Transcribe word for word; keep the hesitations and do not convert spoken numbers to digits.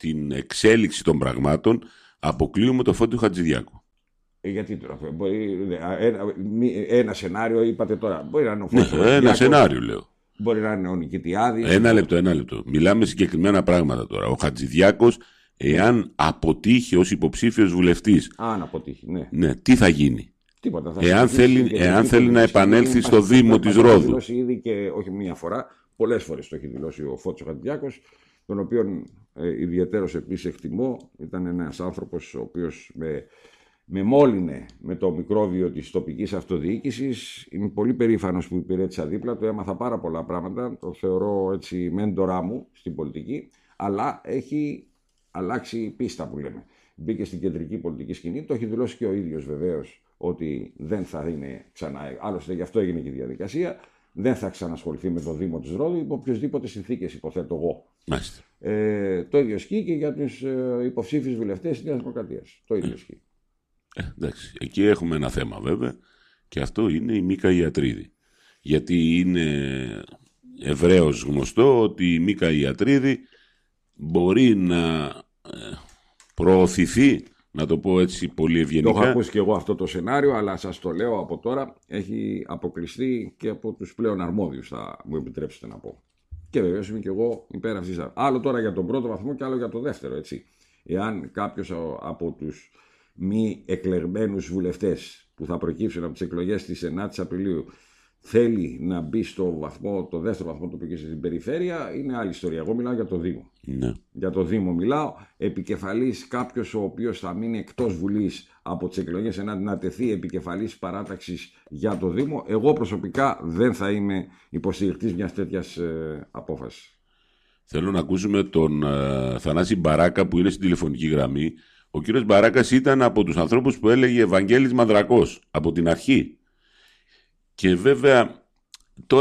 την εξέλιξη των πραγμάτων αποκλείουμε το Φώτιο Χατζηδιάκο. Ε, γιατί τώρα, μπορεί, ένα, ένα σενάριο είπατε τώρα. Μπορεί να είναι ο Φώτιος Ναι, Χατζηδιάκος, ένα σενάριο λέω. Μπορεί να είναι ο Νικητιάδης. Ένα λεπτό, ένα λεπτό. Μιλάμε συγκεκριμένα πράγματα τώρα. Ο Χατζηδιάκος, εάν αποτύχει ως υποψήφιος βουλευτής. Αν αποτύχει, ναι. Ναι, τι θα γίνει. Τίποτα, θα εάν θέλει, εάν θέλει να επανέλθει στο Δήμο της Ρόδου. Ρόδου. Το έχει ήδη και όχι μία φορά, πολλές φορές το έχει δηλώσει ο Φώτιος Χατζηδιάκος, τον οποίον ε, ιδιαιτέρως επίσης εκτιμώ. Ήταν ένας άνθρωπος ο οποίος με, με μόλυνε με το μικρόβιο της τοπικής αυτοδιοίκησης. Είμαι πολύ περήφανος που υπηρέτησα δίπλα του, έμαθα πάρα πολλά πράγματα. Το θεωρώ έτσι μέντορά μου στην πολιτική, αλλά έχει αλλάξει πίστα που λέμε. Μπήκε στην κεντρική πολιτική σκηνή, το έχει δηλώσει και ο ίδιος βεβαίως ότι δεν θα είναι ξανά. Άλλωστε γι' αυτό έγινε και η διαδικασία. Δεν θα ξανασχοληθεί με το Δήμο της Ρόδου υπό οποιασδήποτε συνθήκες, υποθέτω εγώ. Ε, το ίδιο ισχύει και για τους ε, υποψήφιους βουλευτές της Νέας Δημοκρατίας. Το ίδιο ισχύει. Ε, εντάξει. Εκεί έχουμε ένα θέμα βέβαια, και αυτό είναι η Μίκα Ιατρίδη. Γιατί είναι ευρέως γνωστό ότι η Μίκα Ιατρίδη μπορεί να ε, προωθηθεί, να το πω έτσι πολύ ευγενικά. Το έχω ακούσει και εγώ αυτό το σενάριο, αλλά σας το λέω από τώρα, έχει αποκλειστεί και από τους πλέον αρμόδιους, θα μου επιτρέψετε να πω. Και βεβαίως είμαι και εγώ υπέρ αυτής. Άλλο τώρα για τον πρώτο βαθμό και άλλο για το δεύτερο, έτσι. Εάν κάποιος από τους μη εκλεγμένους βουλευτές που θα προκύψουν από τις εκλογές της ενάτης Απριλίου θέλει να μπει στο βαθμό, το δεύτερο βαθμό του που στην περιφέρεια, είναι άλλη ιστορία. Εγώ μιλάω για το Δήμο. Ναι. Για το Δήμο μιλάω. Επικεφαλής κάποιος ο οποίος θα μείνει εκτός Βουλής από τις εκλογές ενάτη να τεθεί επικεφαλής παράταξης για το Δήμο. Εγώ προσωπικά δεν θα είμαι υποστηρικτής μιας τέτοιας ε, απόφασης. Θέλω να ακούσουμε τον ε, Θανάση Μπαράκα που είναι στην τηλεφωνική γραμμή. Ο κύριος Μπαράκας ήταν από τους ανθρώπους που έλεγε Ευαγγέλης Μανδρακός από την αρχή. Και βέβαια τώρα